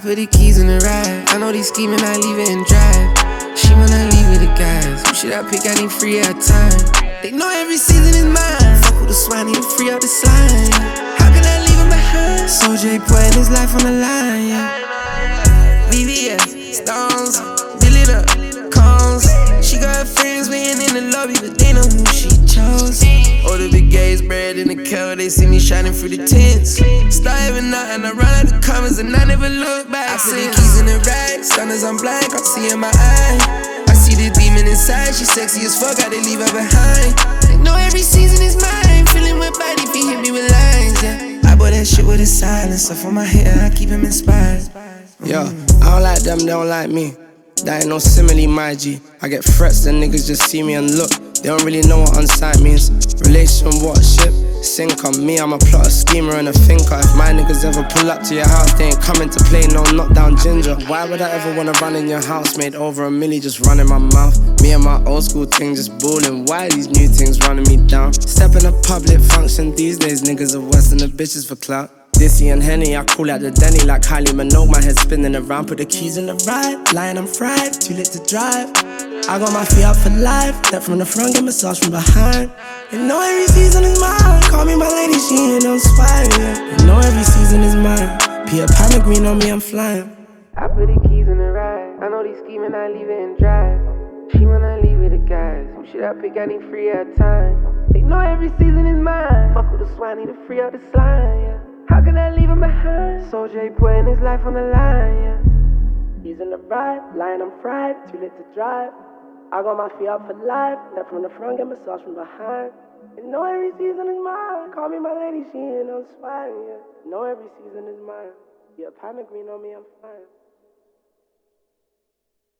put the keys in the ride. I know they scheming, I leave it and drive. She wanna leave with the guys. Who should I pick? I need free at time. They know every season is mine. Fuck with the swine, need free out the slime. How can I leave him behind? Soulja putting his life on the line, yeah. VVS, Stones, Billy up, Cones. She got her friends waiting in the lobby, but they know who she chose. All the big gays bred in the kettle, they see me shining through the tents. Start having out and I run out the comments and I never look back. I put the keys in the rack, sun as I'm blank, I'm seeing my eye. I see the demon inside, she sexy as fuck, I didn't leave her behind. They know every season is mine, feeling my body if he hit me with lines, yeah. I bought that shit with a silence, up on my head, I keep him inspired. Yo, I don't like them, they don't like me. That ain't no simile, my G. I get threats, then niggas just see me and look. They don't really know what on-site means. Relation, what, ship, sink on me. I'm a plotter, schemer, and a thinker. If my niggas ever pull up to your house, they ain't coming to play no knockdown ginger. Why would I ever wanna run in your house? Made over $1 million just running my mouth. Me and my old school thing just balling. Why these new things running me down? Step in a public function these days, niggas are worse than the bitches for clout. Dissy and Henny, I call out the Denny like Kylie Minogue. My head spinning around, put the keys in the ride. Lying, I'm fried, too late to drive. I got my feet up for life. Step from the front, get massage from behind. You know every season is mine. Call me my lady, she ain't on spine, yeah. You know every season is mine. Peter Pan green on me, I'm flying. I put the keys in the ride. I know they scheming, I leave it and drive. She wanna leave with the guys. Who should I pick? I need free at time. They know every season is mine. Fuck with the swine, need to free out the slime, yeah. How can I leave him behind? Soulja putting his life on the line, yeah. He's in the ride, lying, I'm fried, too late to drive. I got my feet up for life, left from the front, get massage from behind. You know every season is mine. Call me my lady, she ain't on spine, yeah. You know every season is mine. Yeah, Panic green on me, I'm fine.